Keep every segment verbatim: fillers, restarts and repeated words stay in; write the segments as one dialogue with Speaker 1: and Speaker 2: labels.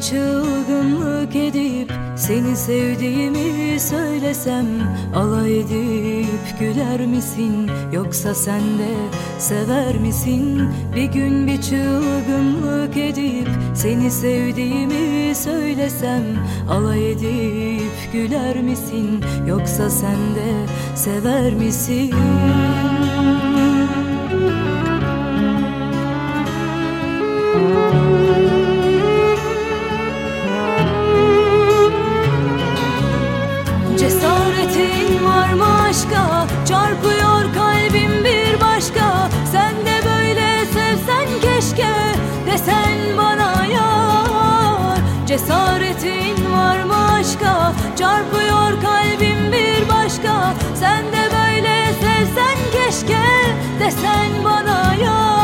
Speaker 1: çılgınlık edip seni sevdiğimi söylesem, alay edip güler misin, yoksa sen de sever misin? Bir gün bir çılgınlık edip seni sevdiğimi söylesem, alay edip güler misin, yoksa sen de sever misin? Cesaretin var mı aşka? Çarpıyor kalbim bir başka. Sen de böyle sevsen keşke, desen bana yar. Cesaretin var mı aşka? Çarpıyor kalbim bir başka. Sen de böyle sevsen keşke, desen bana yar.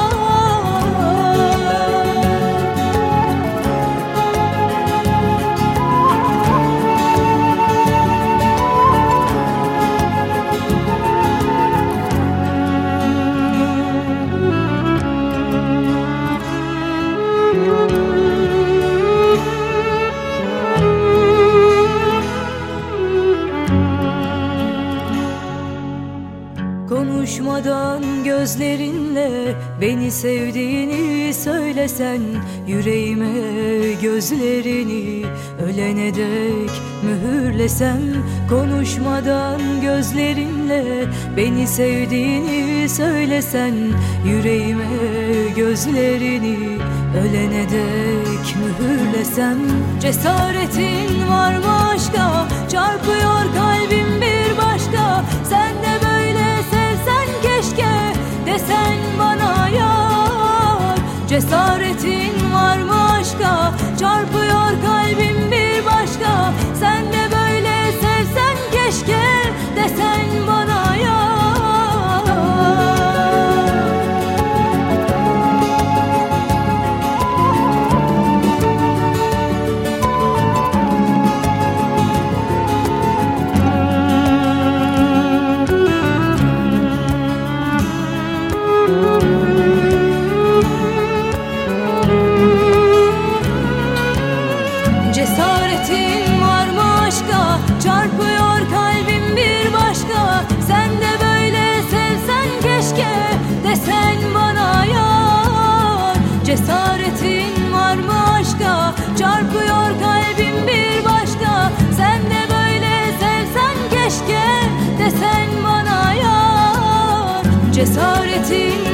Speaker 1: Konuşmadan gözlerinle beni sevdiğini söylesen, yüreğime gözlerini ölene dek mühürlesem. Konuşmadan gözlerinle beni sevdiğini söylesen, yüreğime gözlerini ölene dek mühürlesem. Cesaretin var mı aşka? Çarpıyor kalbim bir başka. Sen de böyle sevsen keşke, desen bana yar. Cesaretin var mı aşka? Çarpıyor kalbim bir başka. Sen de böyle sevsen keşke, desen bana yar. Cesaretin var mı aşka? Çarpıyor kalbim bir başka. Sen de böyle sevsen keşke, desen bana yar. Cesaretin var mı aşka? Çarpıyor kalbim bir başka. Sen de böyle sevsen keşke, desen bana yar. Cesaretin